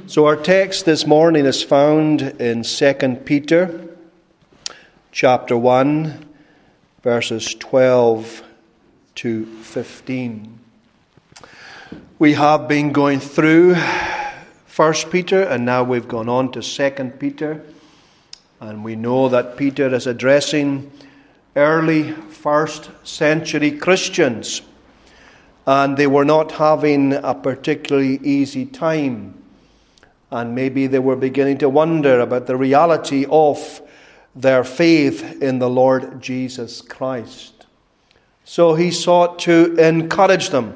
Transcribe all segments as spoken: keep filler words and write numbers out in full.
So our text this morning is found in Second Peter chapter one, verses twelve to fifteen. We have been going through First Peter, and now we've gone on to Second Peter. And we know that Peter is addressing early first century Christians, and they were not having a particularly easy time. And maybe they were beginning to wonder about the reality of their faith in the Lord Jesus Christ. So he sought to encourage them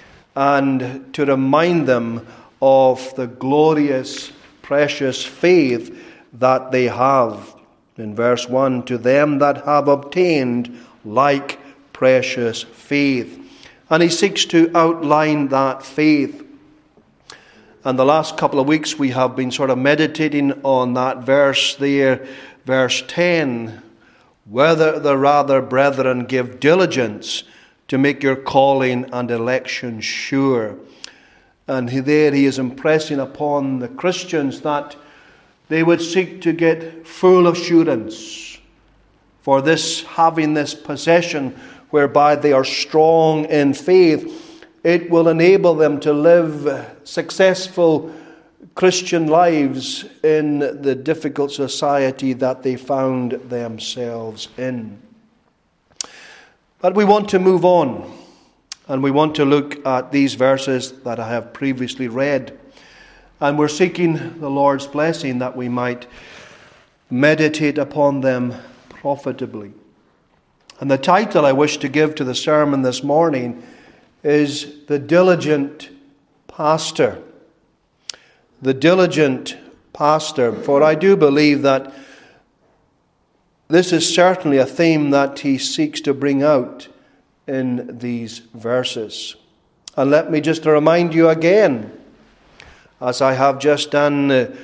and to remind them of the glorious, precious faith that they have. In verse one, to them that have obtained like precious faith. And he seeks to outline that faith. And the last couple of weeks we have been sort of meditating on that verse there, verse ten. Whether the rather, brethren, give diligence to make your calling and election sure. And he, there he is impressing upon the Christians that they would seek to get full assurance for this, having this possession whereby they are strong in faith. It will enable them to live successful Christian lives in the difficult society that they found themselves in. But we want to move on, and we want to look at these verses that I have previously read. And we're seeking the Lord's blessing that we might meditate upon them profitably. And the title I wish to give to the sermon this morning is The Diligent Pastor. The Diligent Pastor. For I do believe that this is certainly a theme that he seeks to bring out in these verses. And let me just remind you again, as I have just done uh,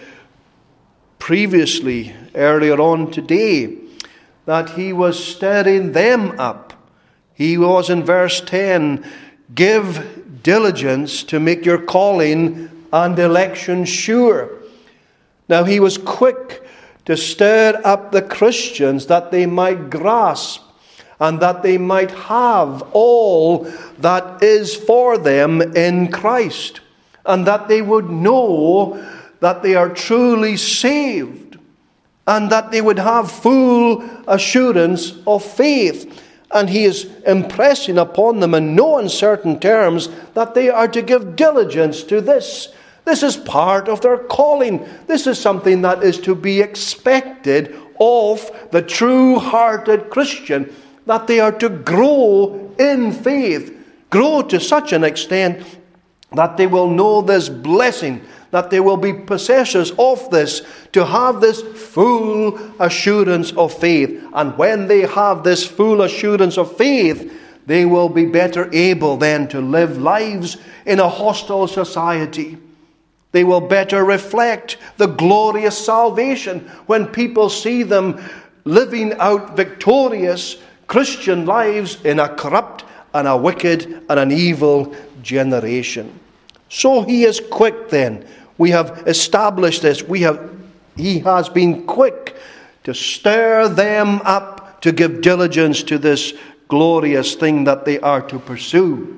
previously, earlier on today, that he was stirring them up. He was in verse ten, give diligence to make your calling and election sure. Now he was quick to stir up the Christians that they might grasp and that they might have all that is for them in Christ, and that they would know that they are truly saved, and that they would have full assurance of faith. And he is impressing upon them in no uncertain terms that they are to give diligence to this. This is part of their calling. This is something that is to be expected of the true-hearted Christian, that they are to grow in faith, grow to such an extent that they will know this blessing, that they will be possessors of this, to have this full assurance of faith. And when they have this full assurance of faith, they will be better able then to live lives in a hostile society. They will better reflect the glorious salvation when people see them living out victorious Christian lives in a corrupt and a wicked and an evil generation. So he is quick then. We have established this. We have, he has been quick to stir them up to give diligence to this glorious thing that they are to pursue.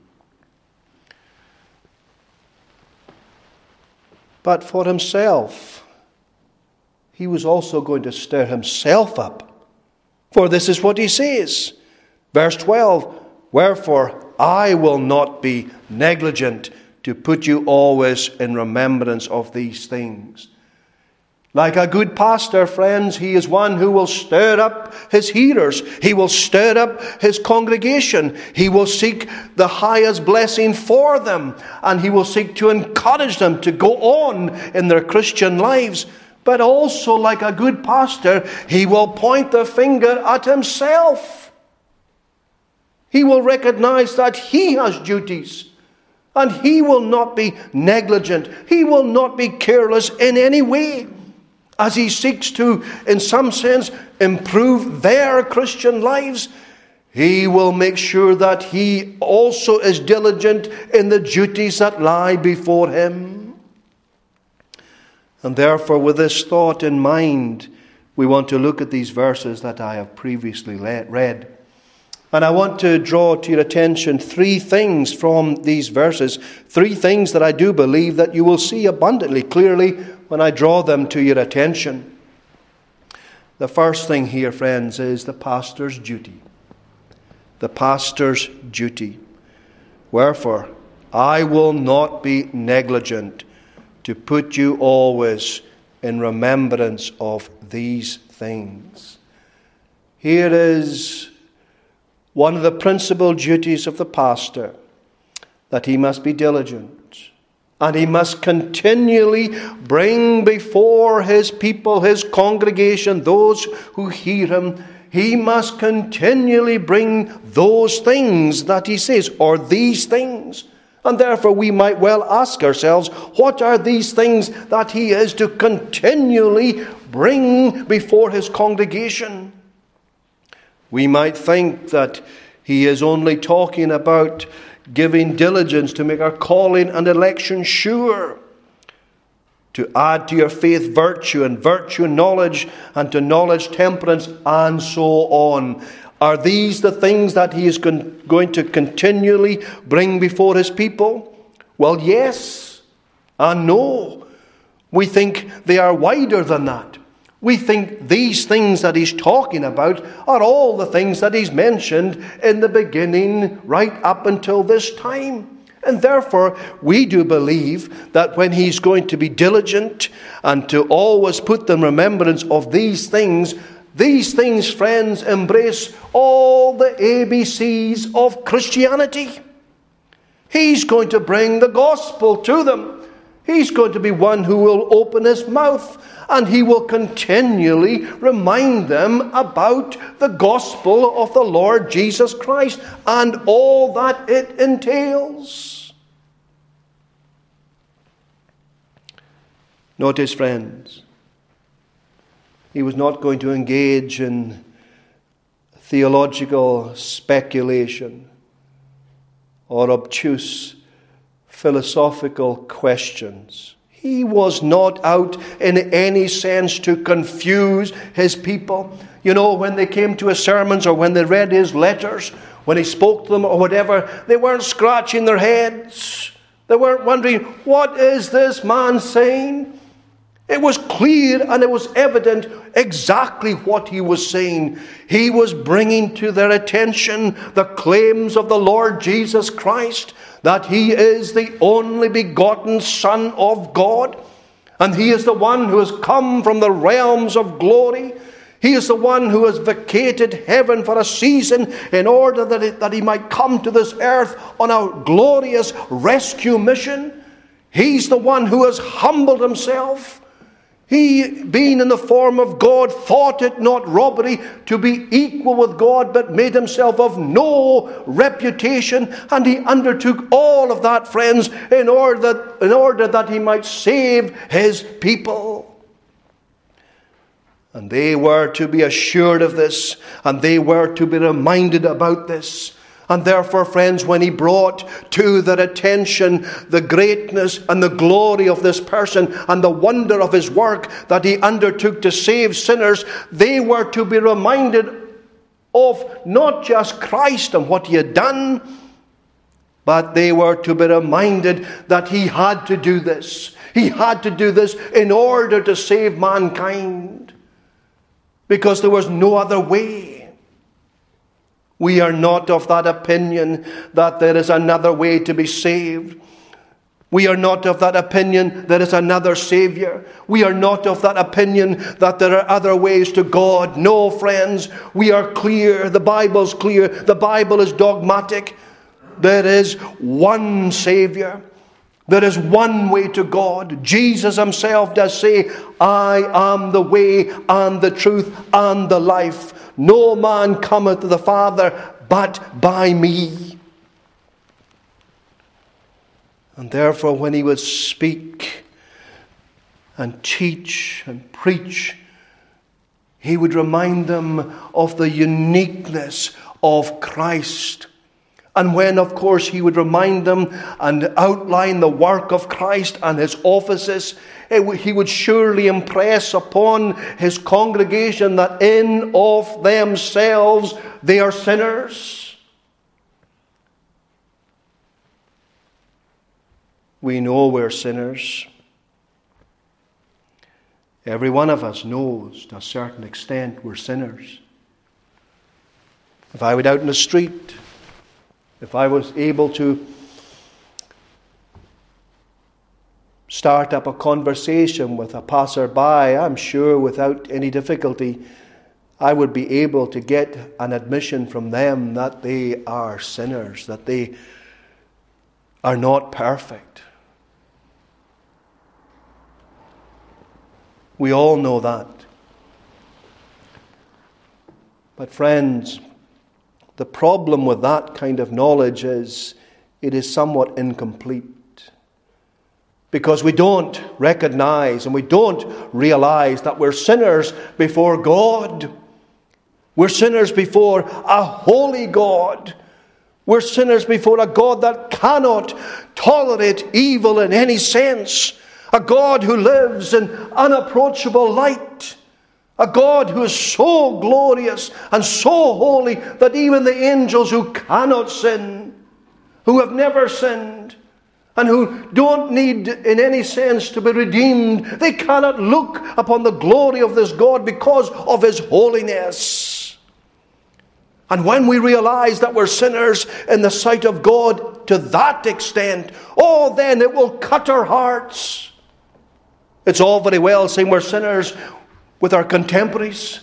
But for himself, he was also going to stir himself up. For this is what he says. Verse twelve, wherefore I will not be negligent to put you always in remembrance of these things. Like a good pastor, friends, he is one who will stir up his hearers. He will stir up his congregation. He will seek the highest blessing for them. And he will seek to encourage them to go on in their Christian lives. But also, like a good pastor, he will point the finger at himself. He will recognize that he has duties. And he will not be negligent. He will not be careless in any way, as he seeks to, in some sense, improve their Christian lives. He will make sure that he also is diligent in the duties that lie before him. And therefore, with this thought in mind, we want to look at these verses that I have previously read. And I want to draw to your attention three things from these verses, three things that I do believe that you will see abundantly clearly when I draw them to your attention. The first thing here, friends, is the pastor's duty. The pastor's duty. Wherefore, I will not be negligent to put you always in remembrance of these things. Here is one of the principal duties of the pastor, that he must be diligent, and he must continually bring before his people, his congregation, those who hear him. He must continually bring those things that he says, or these things. And therefore we might well ask ourselves, what are these things that he is to continually bring before his congregation? We might think that he is only talking about giving diligence to make our calling and election sure, to add to your faith virtue, and virtue knowledge, and to knowledge temperance, and so on. Are these the things that he is con- going to continually bring before his people? Well, yes and no. We think they are wider than that. We think these things that he's talking about are all the things that he's mentioned in the beginning right up until this time. And therefore, we do believe that when he's going to be diligent and to always put the remembrance of these things, these things, friends, embrace all the A B Cs of Christianity. He's going to bring the gospel to them. He's going to be one who will open his mouth, and he will continually remind them about the gospel of the Lord Jesus Christ and all that it entails. Notice, friends, he was not going to engage in theological speculation or obtuse philosophical questions. He was not out in any sense to confuse his people. You know, when they came to his sermons or when they read his letters, when he spoke to them or whatever, they weren't scratching their heads. They weren't wondering, what is this man saying? It was clear and it was evident exactly what he was saying. He was bringing to their attention the claims of the Lord Jesus Christ, that he is the only begotten Son of God, and he is the one who has come from the realms of glory. He is the one who has vacated heaven for a season in order that, it, that he might come to this earth on a glorious rescue mission. He's the one who has humbled himself. He, being in the form of God, thought it not robbery to be equal with God, but made himself of no reputation. And he undertook all of that, friends, in order that, in order that he might save his people. And they were to be assured of this, and they were to be reminded about this. And therefore, friends, when he brought to their attention the greatness and the glory of this person and the wonder of his work that he undertook to save sinners, they were to be reminded of not just Christ and what he had done, but they were to be reminded that he had to do this. He had to do this in order to save mankind, because there was no other way. We are not of that opinion that there is another way to be saved. We are not of that opinion there is another Savior. We are not of that opinion that there are other ways to God. No, friends, we are clear. The Bible's clear. The Bible is dogmatic. There is one Savior. There is one way to God. Jesus himself does say, I am the way and the truth and the life. No man cometh to the Father but by me. And therefore, when he would speak and teach and preach, he would remind them of the uniqueness of Christ And when, of course, he would remind them and outline the work of Christ and his offices, he would surely impress upon his congregation that in of themselves they are sinners. We know we're sinners. Every one of us knows to a certain extent we're sinners. If I went out in the street, if I was able to start up a conversation with a passerby, I'm sure without any difficulty I would be able to get an admission from them that they are sinners, that they are not perfect. We all know that. But friends, the problem with that kind of knowledge is it is somewhat incomplete. Because we don't recognize and we don't realize that we're sinners before God. We're sinners before a holy God. We're sinners before a God that cannot tolerate evil in any sense. A God who lives in unapproachable light. A God who is so glorious and so holy that even the angels who cannot sin, who have never sinned, and who don't need in any sense to be redeemed, they cannot look upon the glory of this God because of his holiness. And when we realize that we're sinners in the sight of God to that extent, oh, then it will cut our hearts. It's all very well saying we're sinners with our contemporaries.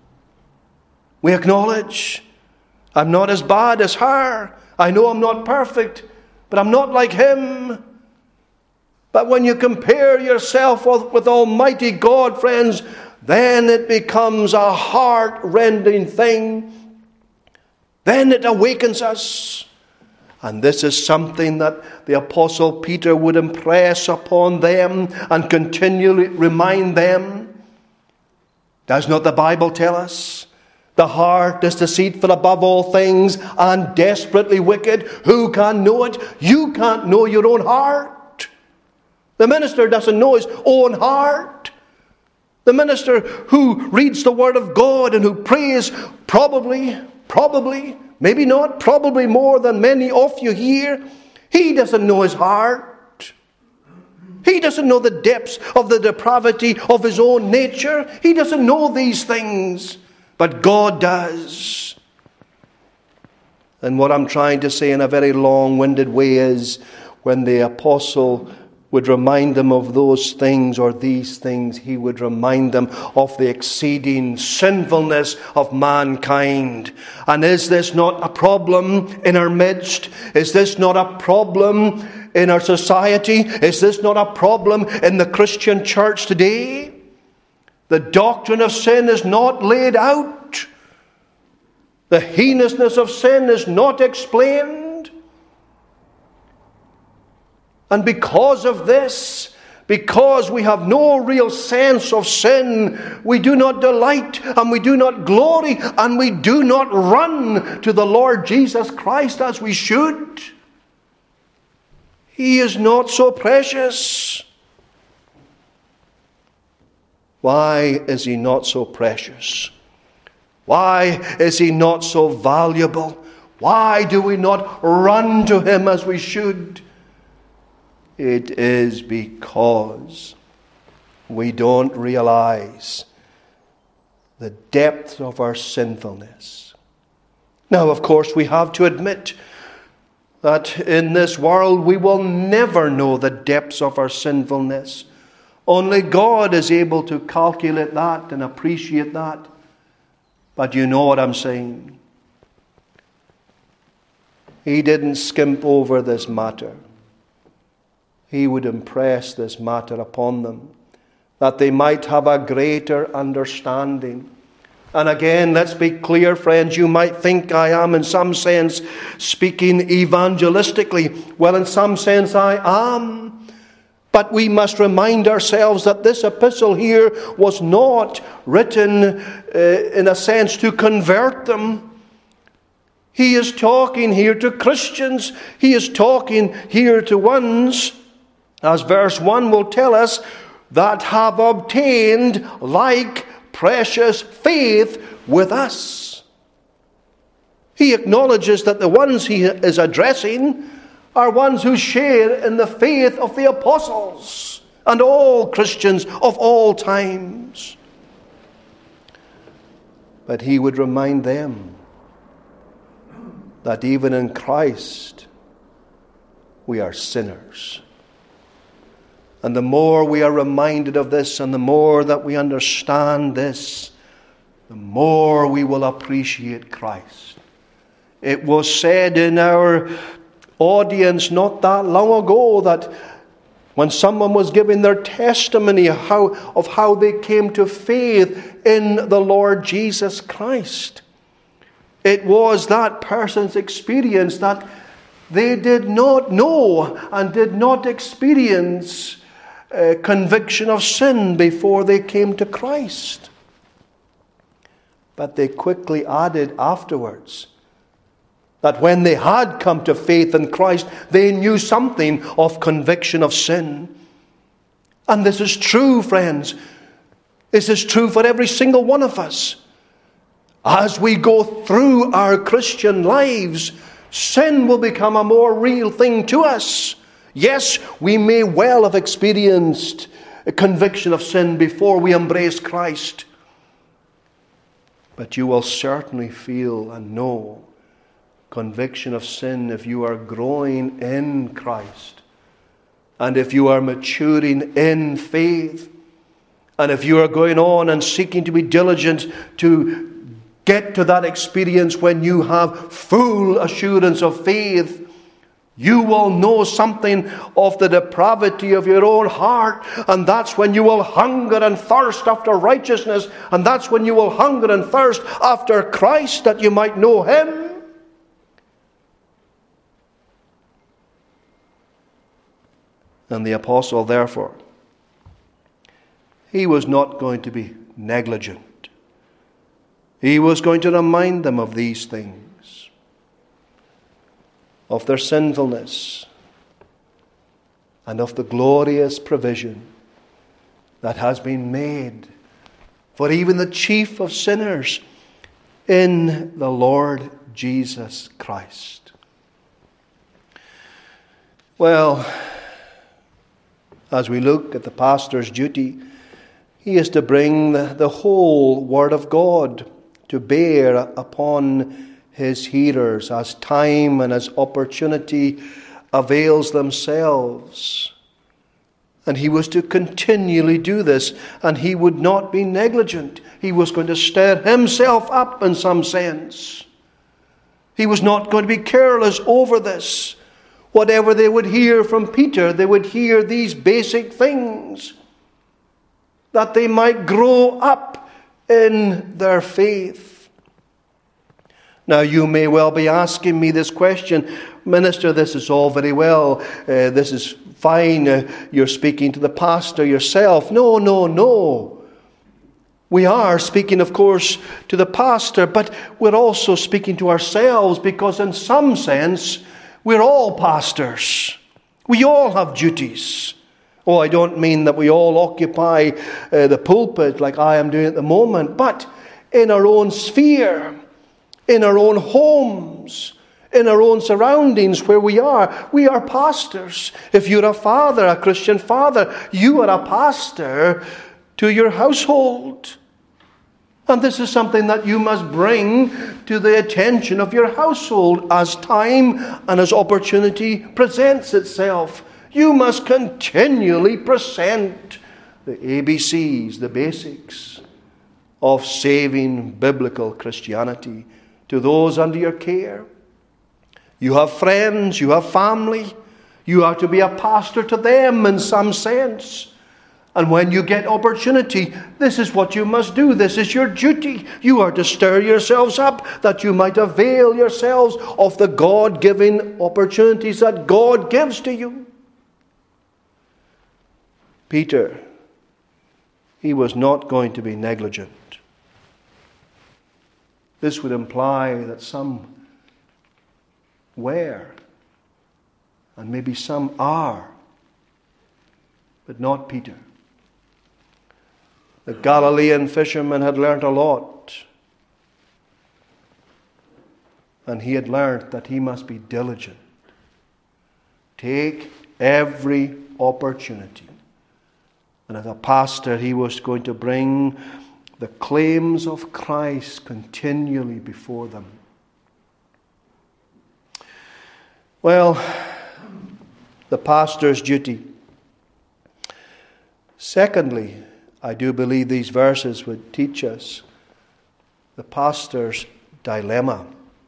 We acknowledge, I'm not as bad as her. I know I'm not perfect, but I'm not like him. But when you compare yourself with, with Almighty God, friends, then it becomes a heart-rending thing. Then it awakens us. And this is something that the Apostle Peter would impress upon them and continually remind them. Does not the Bible tell us? The heart is deceitful above all things and desperately wicked. Who can know it? You can't know your own heart. The minister doesn't know his own heart. The minister who reads the Word of God and who prays probably, probably, maybe not, probably more than many of you here, he doesn't know his heart. He doesn't know the depths of the depravity of his own nature. He doesn't know these things. But God does. And what I'm trying to say in a very long-winded way is when the apostle would remind them of those things or these things, he would remind them of the exceeding sinfulness of mankind. And is this not a problem in our midst? Is this not a problem in our society? Is this not a problem in the Christian church today? The doctrine of sin is not laid out. The heinousness of sin is not explained. And because of this, because we have no real sense of sin, we do not delight and we do not glory and we do not run to the Lord Jesus Christ as we should. He is not so precious. Why is he not so precious? Why is he not so valuable? Why do we not run to him as we should? It is because we don't realize the depth of our sinfulness. Now, of course, we have to admit that in this world we will never know the depths of our sinfulness. Only God is able to calculate that and appreciate that. But you know what I'm saying. He didn't skimp over this matter. He would impress this matter upon them, that they might have a greater understanding. And again, let's be clear, friends, you might think I am in some sense speaking evangelistically. Well, in some sense I am. But we must remind ourselves that this epistle here was not written uh, in a sense to convert them. He is talking here to Christians. He is talking here to ones, as verse one will tell us, that have obtained like precious faith with us. He acknowledges that the ones he is addressing are ones who share in the faith of the apostles and all Christians of all times. But he would remind them that even in Christ we are sinners. And the more we are reminded of this and the more that we understand this, the more we will appreciate Christ. It was said in our audience not that long ago that when someone was giving their testimony how, of how they came to faith in the Lord Jesus Christ, it was that person's experience that they did not know and did not experience a conviction of sin before they came to Christ. But they quickly added afterwards that when they had come to faith in Christ, they knew something of conviction of sin. And this is true, friends. This is true for every single one of us. As we go through our Christian lives, sin will become a more real thing to us. Yes, we may well have experienced a conviction of sin before we embrace Christ. But you will certainly feel and know conviction of sin if you are growing in Christ. And if you are maturing in faith. And if you are going on and seeking to be diligent to get to that experience when you have full assurance of faith, you will know something of the depravity of your own heart, and that's when you will hunger and thirst after righteousness, and that's when you will hunger and thirst after Christ, that you might know Him. And the apostle, therefore, he was not going to be negligent. He was going to remind them of these things, of their sinfulness, and of the glorious provision that has been made for even the chief of sinners in the Lord Jesus Christ. Well, as we look at the pastor's duty, he is to bring the, the whole Word of God to bear upon his hearers as time and as opportunity avails themselves. And he was to continually do this, and he would not be negligent. He was going to stir himself up in some sense. He was not going to be careless over this. Whatever they would hear from Peter, they would hear these basic things, that they might grow up in their faith. Now, you may well be asking me this question, Minister, this is all very well. Uh, this is fine. Uh, you're speaking to the pastor yourself. No, no, no. We are speaking, of course, to the pastor, but we're also speaking to ourselves, because in some sense, we're all pastors. We all have duties. Oh, I don't mean that we all occupy uh, the pulpit like I am doing at the moment, but in our own sphere, in our own homes, in our own surroundings where we are, we are pastors. If you're a father, a Christian father, you are a pastor to your household. And this is something that you must bring to the attention of your household as time and as opportunity presents itself. You must continually present the A B Cs, the basics of saving biblical Christianity to those under your care. You have friends, you have family. You are to be a pastor to them in some sense. And when you get opportunity, this is what you must do. This is your duty. You are to stir yourselves up that you might avail yourselves of the God-given opportunities that God gives to you. Peter, he was not going to be negligent. This would imply that some were. And maybe some are. But not Peter. The Galilean fisherman had learnt a lot. And he had learnt that he must be diligent. Take every opportunity. And as a pastor, he was going to bring the claims of Christ continually before them. Well, the pastor's duty. Secondly, I do believe these verses would teach us the pastor's dilemma.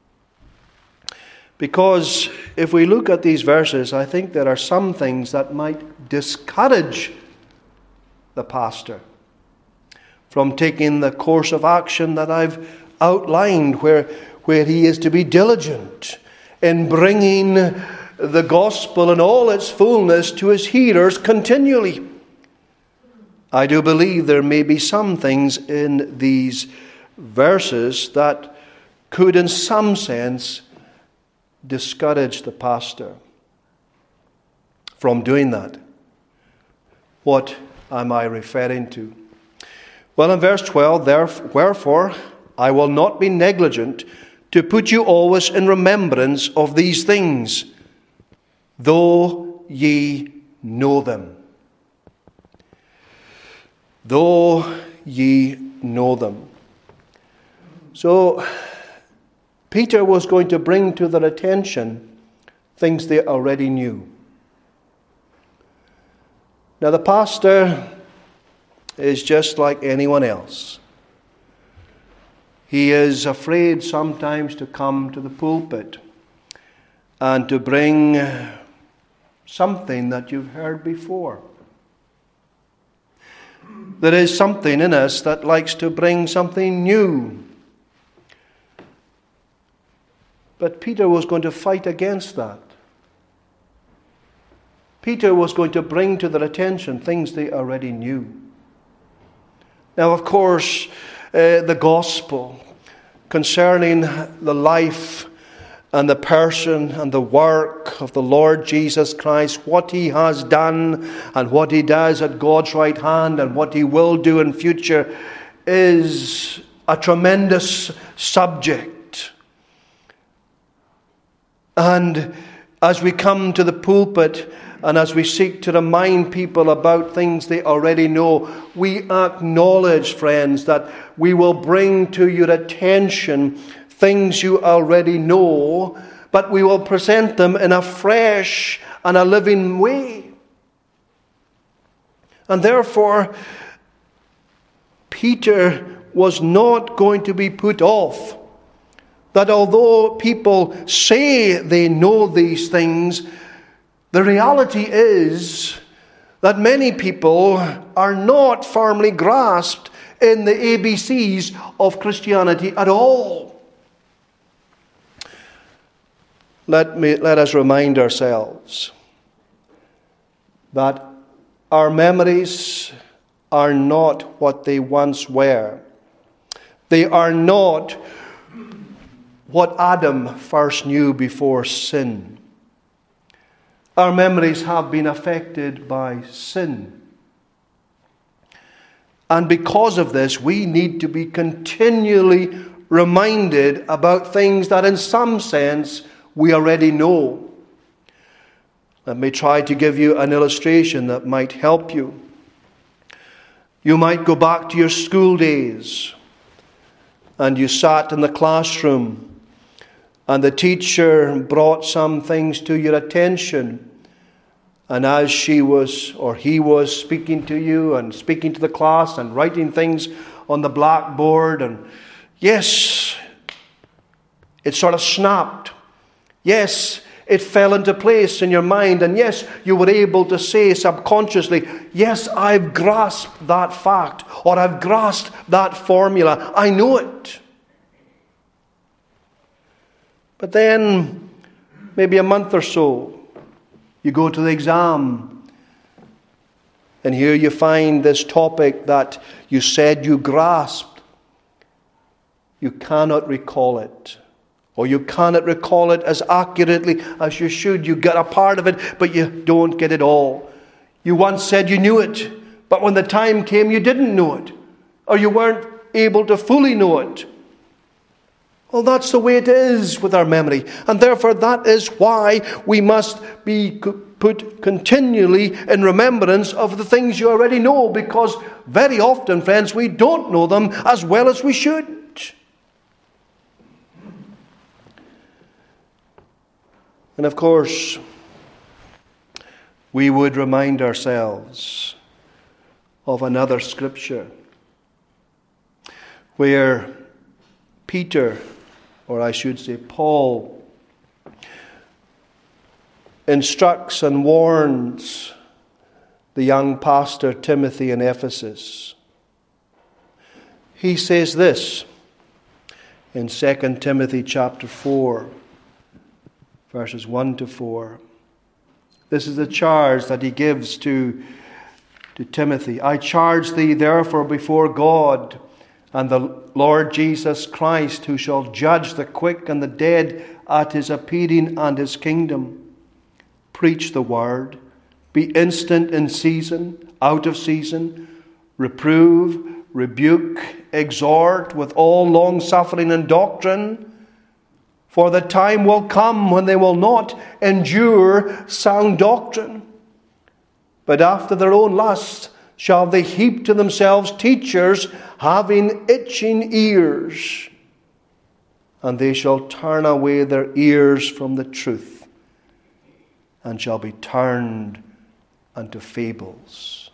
Because if we look at these verses, I think there are some things that might discourage the pastor from taking the course of action that I've outlined, where, where he is to be diligent in bringing the gospel in all its fullness to his hearers continually. I do believe there may be some things in these verses that could, in some sense, discourage the pastor from doing that. What am I referring to? Well, in verse twelve, wherefore I will not be negligent to put you always in remembrance of these things, though ye know them. Though ye know them. So, Peter was going to bring to their attention things they already knew. Now, the pastor is just like anyone else. He is afraid sometimes to come to the pulpit and to bring something that you've heard before. There is something in us that likes to bring something new. But Peter was going to fight against that. Peter was going to bring to their attention things they already knew. Now, of course, uh, the gospel concerning the life and the person and the work of the Lord Jesus Christ, what he has done and what he does at God's right hand and what he will do in future, is a tremendous subject. And as we come to the pulpit and as we seek to remind people about things they already know, we acknowledge, friends, that we will bring to your attention things you already know, but we will present them in a fresh and a living way. And therefore, Peter was not going to be put off. That although people say they know these things, the reality is that many people are not firmly grasped in the A B Cs of Christianity at all. Let me, let us remind ourselves that our memories are not what they once were. They are not what Adam first knew before sin. Our memories have been affected by sin. And because of this, we need to be continually reminded about things that in some sense we already know. Let me try to give you an illustration that might help you. You might go back to your school days and you sat in the classroom and the teacher brought some things to your attention. And as she was, or he was speaking to you and speaking to the class and writing things on the blackboard, and yes, it sort of snapped. Yes, it fell into place in your mind. And yes, you were able to say subconsciously, yes, I've grasped that fact, or I've grasped that formula. I know it. But then, maybe a month or so, you go to the exam, and here you find this topic that you said you grasped. You cannot recall it, or you cannot recall it as accurately as you should. You get a part of it, but you don't get it all. You once said you knew it, but when the time came, you didn't know it, or you weren't able to fully know it. Well, that's the way it is with our memory. And therefore, that is why we must be put continually in remembrance of the things you already know. Because very often, friends, we don't know them as well as we should. And of course, we would remind ourselves of another scripture where Peter, or I should say Paul, instructs and warns the young pastor Timothy in Ephesus. He says this in Second Timothy chapter four, verses one to four. This is the charge that he gives to, to Timothy. I charge thee therefore before God and the Lord Jesus Christ, who shall judge the quick and the dead at his appearing and his kingdom. Preach the word. Be instant in season, out of season. Reprove, rebuke, exhort with all long-suffering and doctrine. For the time will come when they will not endure sound doctrine, but after their own lust shall they heap to themselves teachers having itching ears, and they shall turn away their ears from the truth, and shall be turned unto fables.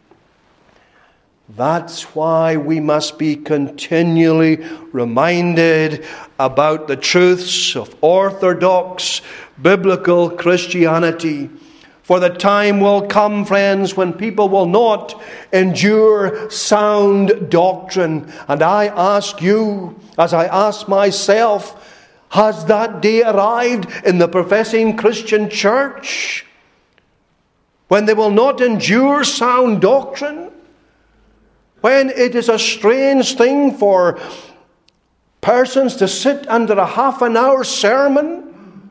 That's why we must be continually reminded about the truths of orthodox biblical Christianity. For the time will come, friends, when people will not endure sound doctrine. And I ask you, as I ask myself, has that day arrived in the professing Christian church? When they will not endure sound doctrine? When it is a strange thing for persons to sit under a half an hour sermon?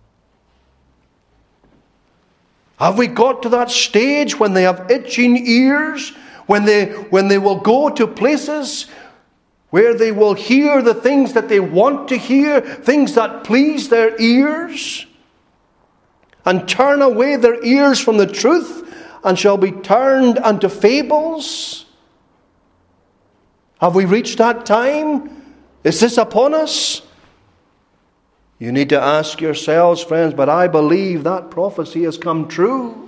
Have we got to that stage when they have itching ears? When they, when they will go to places where they will hear the things that they want to hear, things that please their ears, and turn away their ears from the truth, and shall be turned unto fables? Have we reached that time? Is this upon us? You need to ask yourselves, friends, but I believe that prophecy has come true.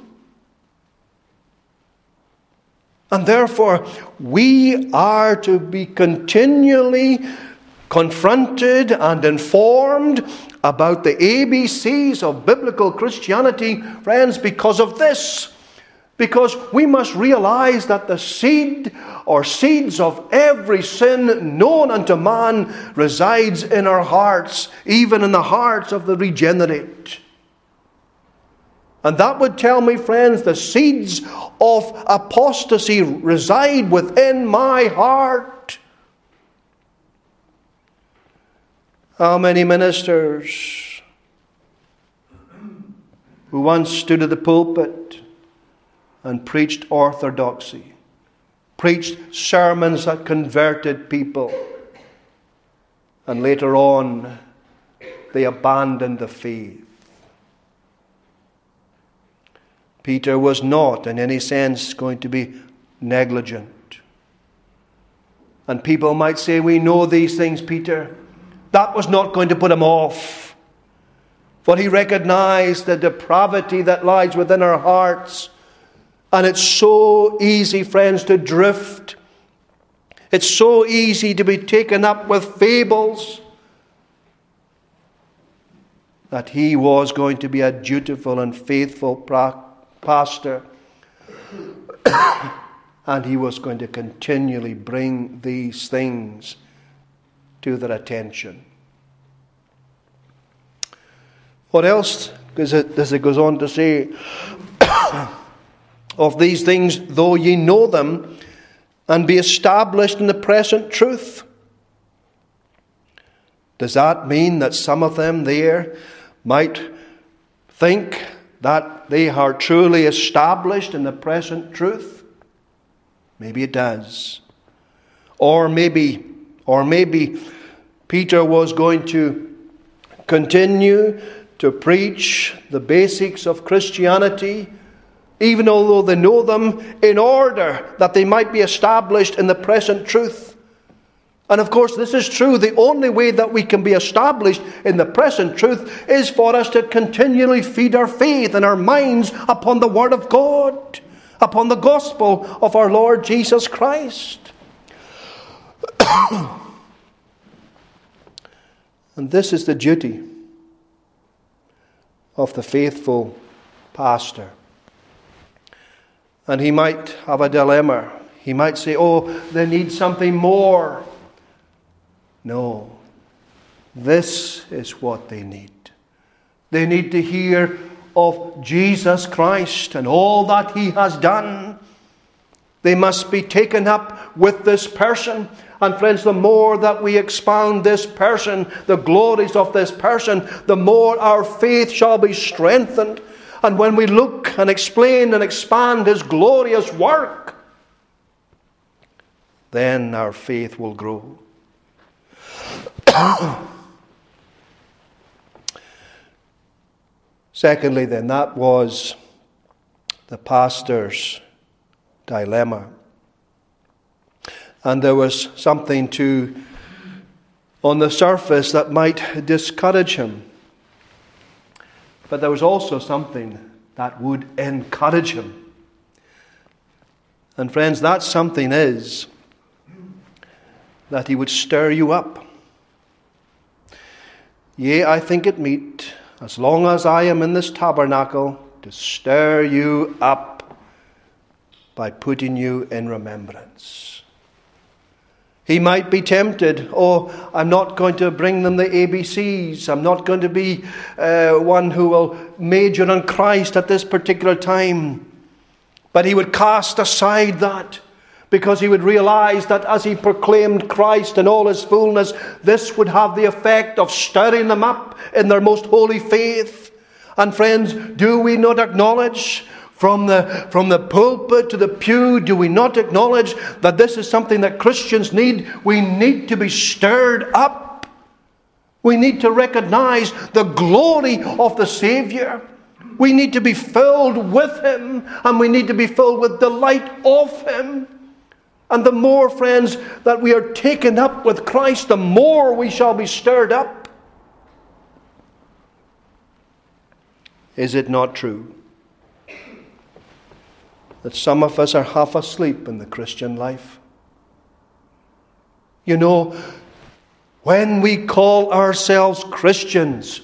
And therefore, we are to be continually confronted and informed about the A B Cs of biblical Christianity, friends, because of this. Because we must realize that the seed or seeds of every sin known unto man resides in our hearts, even in the hearts of the regenerate. And that would tell me, friends, the seeds of apostasy reside within my heart. How many ministers who once stood at the pulpit and preached orthodoxy, preached sermons that converted people, and later on they abandoned the faith. Peter was not in any sense going to be negligent. And people might say, we know these things, Peter. That was not going to put him off. For he recognized the depravity that lies within our hearts. And it's so easy, friends, to drift. It's so easy to be taken up with fables. That he was going to be a dutiful and faithful pra- pastor. And he was going to continually bring these things to their attention. What else does it, does it goes on to say? Of these things, though ye know them, and be established in the present truth. Does that mean that some of them there might think that they are truly established in the present truth? Maybe it does. Or maybe, or maybe Peter was going to continue to preach the basics of Christianity, even although they know them, in order that they might be established in the present truth. And of course, this is true. The only way that we can be established in the present truth is for us to continually feed our faith and our minds upon the Word of God, upon the gospel of our Lord Jesus Christ. And this is the duty of the faithful pastor. And he might have a dilemma. He might say, oh, they need something more. No, this is what they need. They need to hear of Jesus Christ and all that He has done. They must be taken up with this person. And friends, the more that we expound this person, the glories of this person, the more our faith shall be strengthened. And when we look and explain and expand His glorious work, then our faith will grow. Secondly, then, that was the pastor's dilemma. And there was something to, on the surface, that might discourage him. But there was also something that would encourage him. And friends, that something is that he would stir you up. Yea, I think it meet, as long as I am in this tabernacle, to stir you up by putting you in remembrance. He might be tempted, oh, I'm not going to bring them the A B Cs. I'm not going to be uh, one who will major on Christ at this particular time. But he would cast aside that, because he would realize that as he proclaimed Christ in all His fullness, this would have the effect of stirring them up in their most holy faith. And friends, do we not acknowledge from the, from the pulpit to the pew, do we not acknowledge that this is something that Christians need? We need to be stirred up. We need to recognize the glory of the Savior. We need to be filled with Him, and we need to be filled with delight of Him. And the more, friends, that we are taken up with Christ, the more we shall be stirred up. Is it not true that some of us are half asleep in the Christian life? You know, when we call ourselves Christians,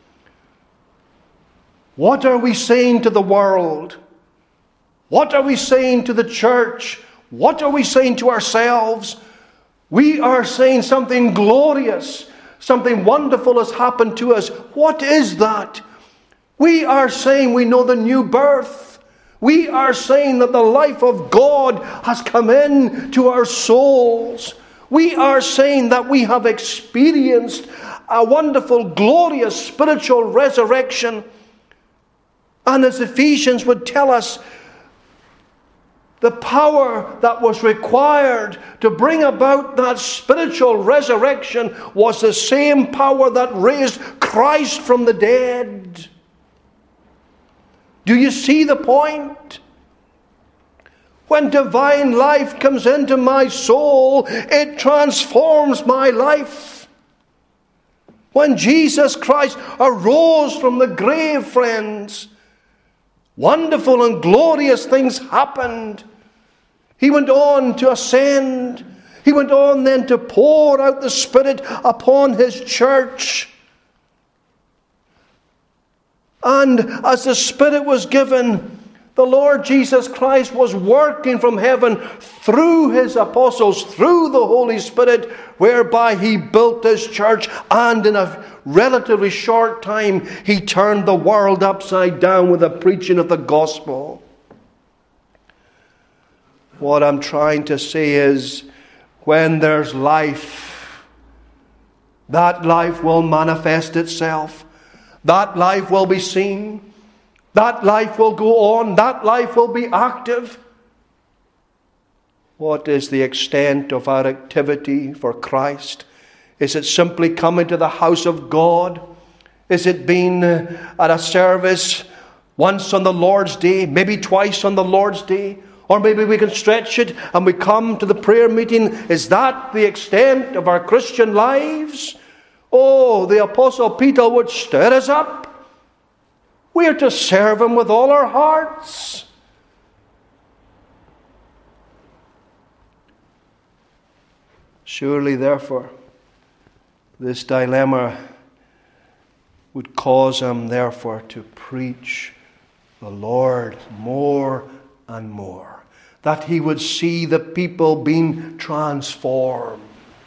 what are we saying to the world? What are we saying to the church? What are we saying to ourselves? We are saying something glorious, something wonderful has happened to us. What is that? We are saying we know the new birth. We are saying that the life of God has come in to our souls. We are saying that we have experienced a wonderful, glorious spiritual resurrection. And as Ephesians would tell us, the power that was required to bring about that spiritual resurrection was the same power that raised Christ from the dead. Do you see the point? When divine life comes into my soul, it transforms my life. When Jesus Christ arose from the grave, friends, wonderful and glorious things happened. He went on to ascend. He went on then to pour out the Spirit upon His church. And as the Spirit was given, the Lord Jesus Christ was working from heaven through His apostles, through the Holy Spirit, whereby He built His church, and in a relatively short time He turned the world upside down with the preaching of the gospel. What I'm trying to say is, when there's life, That life will manifest itself. That life will be seen. That life will go on. That life will be active. What is the extent of our activity for Christ? Is it simply coming to the house of God? Is it being at a service once on the Lord's Day, maybe twice on the Lord's Day? Or maybe we can stretch it and we come to the prayer meeting. Is that the extent of our Christian lives? Oh, the Apostle Peter would stir us up. We are to serve Him with all our hearts. Surely, therefore, this dilemma would cause him, therefore, to preach the Lord more and more. That he would see the people being transformed.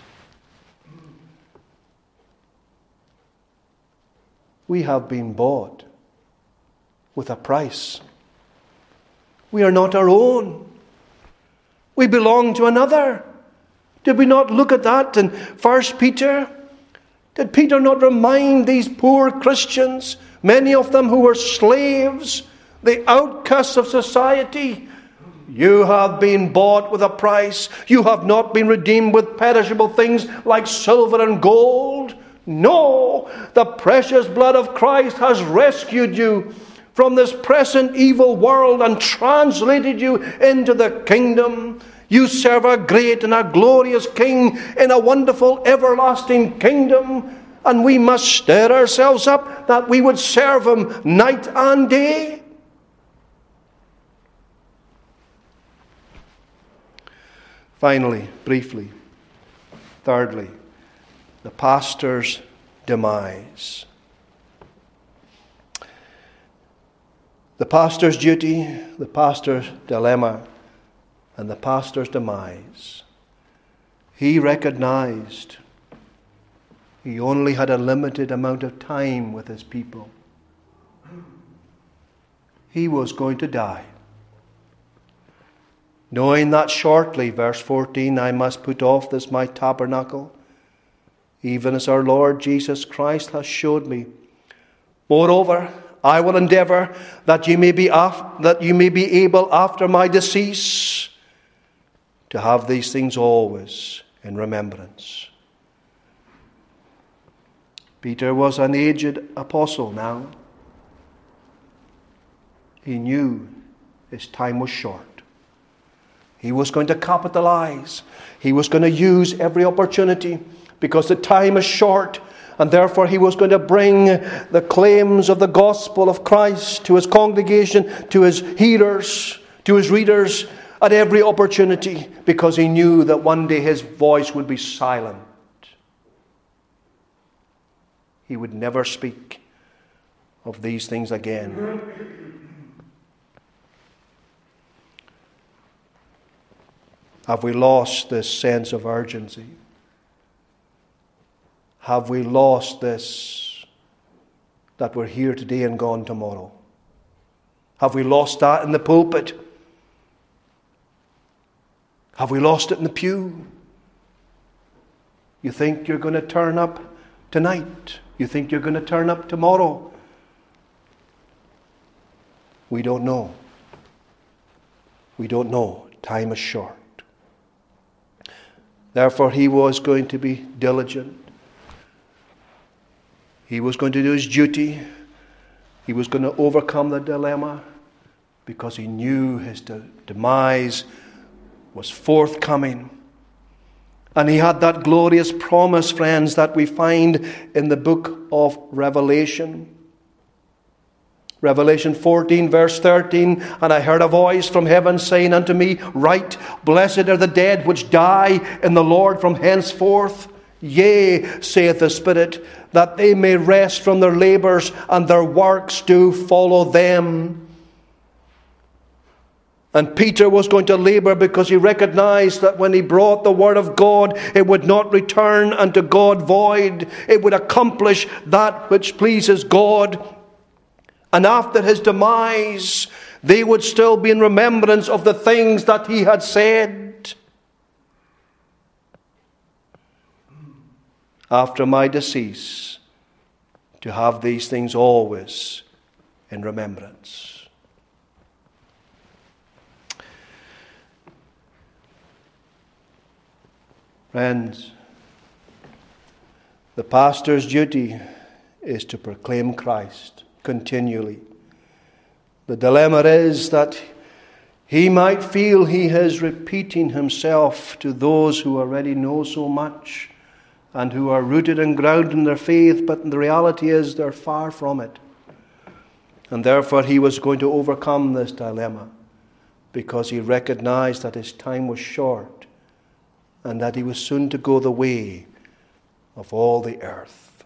We have been bought with a price. We are not our own. We belong to another. Did we not look at that in First Peter? Did Peter not remind these poor Christians, many of them who were slaves, the outcasts of society? You have been bought with a price. You have not been redeemed with perishable things like silver and gold. No, the precious blood of Christ has rescued you from this present evil world and translated you into the kingdom. You serve a great and a glorious King in a wonderful everlasting kingdom. And we must stir ourselves up that we would serve Him night and day. Finally, briefly, thirdly, the pastor's demise. The pastor's duty, the pastor's dilemma, and the pastor's demise. He recognized he only had a limited amount of time with his people. He was going to die. Knowing that shortly, verse fourteen, I must put off this my tabernacle, even as our Lord Jesus Christ has showed me. Moreover, I will endeavor that you may be af- that you may be able after my decease to have these things always in remembrance. Peter was an aged apostle now. He knew his time was short. He was going to capitalize. He was going to use every opportunity because the time is short. And therefore he was going to bring the claims of the gospel of Christ to his congregation, to his hearers, to his readers at every opportunity, because he knew that one day his voice would be silent. He would never speak of these things again. Have we lost this sense of urgency? Have we lost this, that we're here today and gone tomorrow? Have we lost that in the pulpit? Have we lost it in the pew? You think you're going to turn up tonight? You think you're going to turn up tomorrow? We don't know. We don't know. Time is short. Therefore, he was going to be diligent. He was going to do his duty. He was going to overcome the dilemma because he knew his de- demise was forthcoming. And he had that glorious promise, friends, that we find in the book of Revelation. Revelation fourteen, verse thirteen, and I heard a voice from heaven saying unto me, Write, blessed are the dead which die in the Lord from henceforth. Yea, saith the Spirit, that they may rest from their labours, and their works do follow them. And Peter was going to labour because he recognized that when he brought the word of God, it would not return unto God void. It would accomplish that which pleases God. And after his demise, they would still be in remembrance of the things that he had said. after my decease, to have these things always in remembrance. Friends, the pastor's duty is to proclaim Christ continually. The dilemma is that he might feel he is repeating himself to those who already know so much and who are rooted and grounded in their faith, but the reality is they're far from it. And therefore he was going to overcome this dilemma because he recognized that his time was short and that he was soon to go the way of all the earth.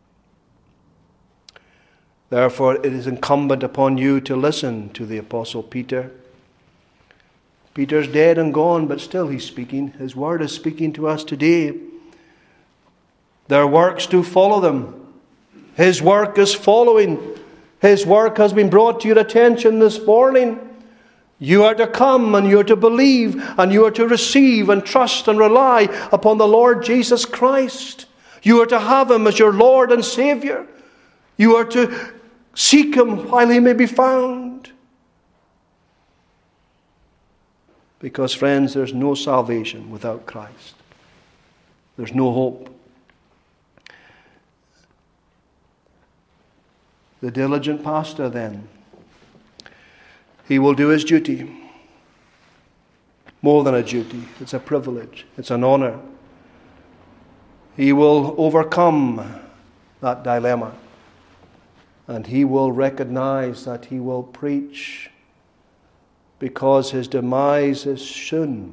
Therefore it is incumbent upon you to listen to the Apostle Peter. Peter's dead and gone, but still he's speaking. His word is speaking to us today. Their works do follow them. His work is following. His work has been brought to your attention this morning. You are to come and you are to believe and you are to receive and trust and rely upon the Lord Jesus Christ. You are to have Him as your Lord and Savior. You are to seek Him while He may be found. Because, friends, there's no salvation without Christ. There's no hope. The diligent pastor, then, he will do his duty. More than a duty, it's a privilege, it's an honor. He will overcome that dilemma, and he will recognize that he will preach because his demise is soon.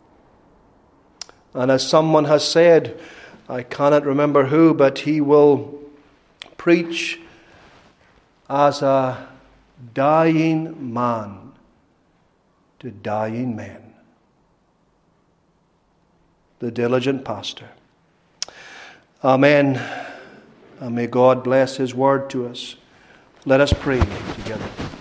And as someone has said, I cannot remember who, but he will preach as a dying man to dying men. The diligent pastor. Amen. And may God bless His word to us. Let us pray together.